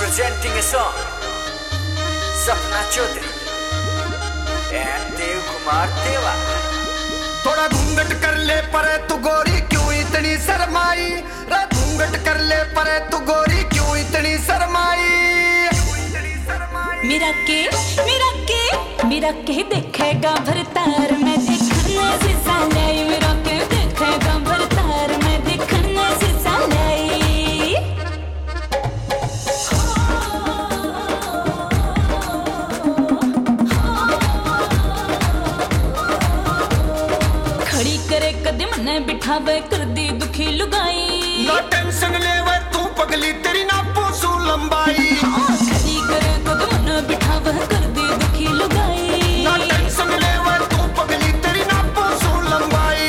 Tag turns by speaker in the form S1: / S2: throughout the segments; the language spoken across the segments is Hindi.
S1: presenting a song, Sapna Chaudhary and Dev Kumar देवा।
S2: थोड़ा घूंघट कर ले परे तू गोरी क्यों इतनी शर्माई, रे घूंघट कर ले परे तू गोरी क्यों इतनी शर्माई।
S3: मेरा के देखेगा भरतार मैं देखने से सालाई, मेरा के देखेगा भरतार मैं देखने से सालाई। खड़ी करे कदम ने बिठावे कर दी दुखी लुगाई,
S2: ना टेंशन ले वे तू पगली तेरी ना पूछू लंबाई।
S3: खड़ी करे कदम ने बिठावे कर दी दुखी लुगाई,
S2: ना टेंशन ले वे तू पगली तेरी ना पूछू लंबाई।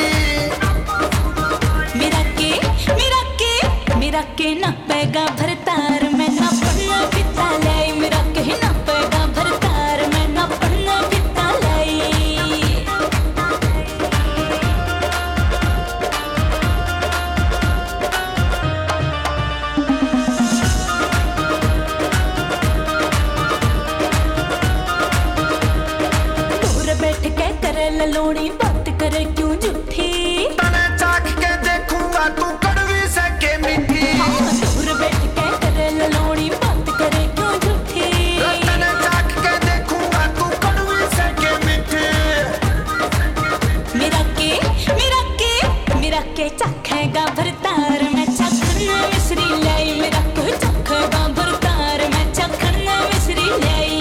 S3: मेरा के ना पेगा भरतार मैं ना पढ़ना पिता लाई, मेरा के ना पेगा भरतार मैं ना पढ़ना पिता लाई। दूर बैठ के करे ललोड़ी बात करे क्यों झूठी,
S2: तने चाख के देखूंगा तू कड़वी से के मीठी।
S3: दूर बैठ के करे ललोड़ी बात करे क्यों झूठी,
S2: तने चाख के देखूंगा तू कड़वी से के मीठी।
S3: मेरा के चखेगा भरतार मैं चखना मिश्री लाई, मेरा के चखेगा भरतार मैं चखना मिश्री लाई।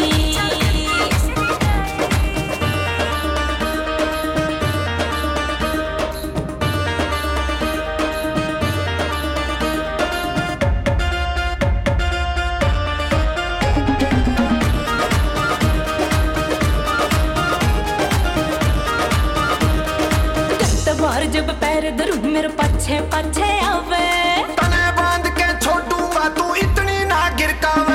S3: बार जब पैर धरू मेरे पाछे पाछे आवे,
S2: तने बांध के छोड़ूंगा तू इतनी ना गिरकावे।